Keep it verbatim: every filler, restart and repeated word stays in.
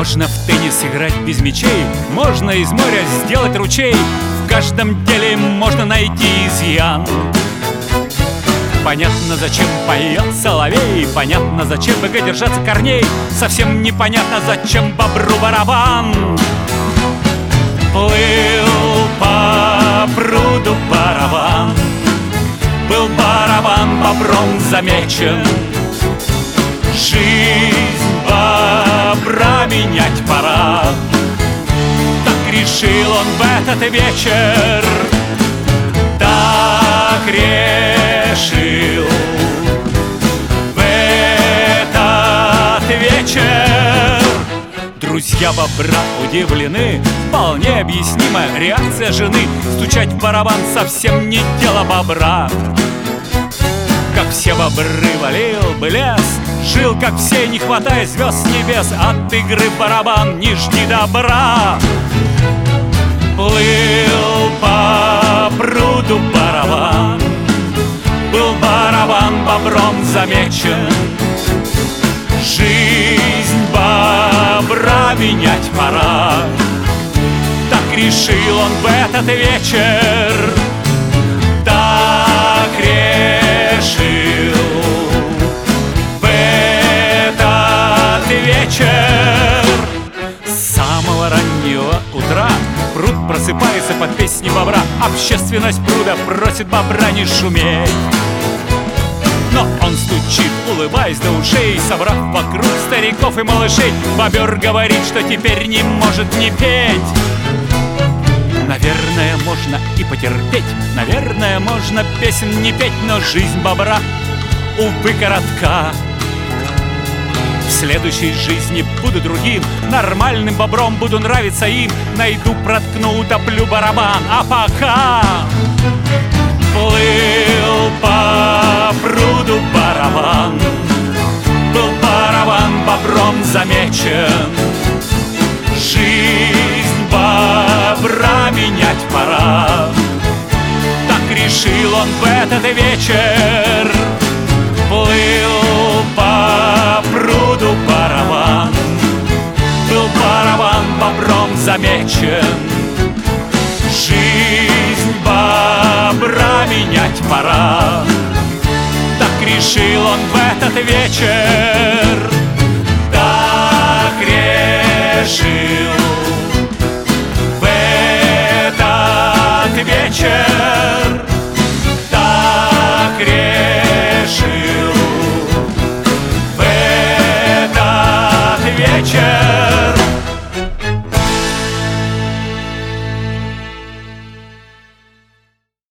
Можно в теннис играть без мячей, можно из моря сделать ручей. В каждом деле можно найти изъян. Понятно, зачем поет соловей, понятно, зачем быка держаться корней. Совсем непонятно, зачем бобру барабан. Плыл по пруду барабан, был барабан бобром замечен. Жизнь бобра менять пора, так решил он в этот вечер. Так решил в этот вечер. Друзья бобра удивлены, вполне объяснима реакция жены. Стучать в барабан совсем не дело бобра. Как все бобры валил бы лес, жил как все, не хватая звезд с небес. От игры в барабан не жди добра. Плыл по пруду барабан, был барабан бобром замечен. Жизнь бобра менять пора, так решил он в этот вечер. Так решил в этот вечер. С самого раннего утра пруд просыпается под песни бобра. Общественность пруда просит бобра не шуметь, но он стучит, улыбаясь до ушей, собрав вокруг стариков и малышей. Бобер говорит, что теперь не может не петь. Наверное, можно и потерпеть, наверное, можно песен не петь, но жизнь бобра, увы, коротка. В следующей жизни буду другим, нормальным бобром буду нравиться им. Найду, проткну, утоплю барабан, а пока плыл по пруду барабан, был барабан бобром замечен. Жизнь бобра менять пора, так решил он в этот вечер. Плыл по пруду барабан, был барабан бобром замечен. Жизнь бобра менять пора, так решил он в этот вечер.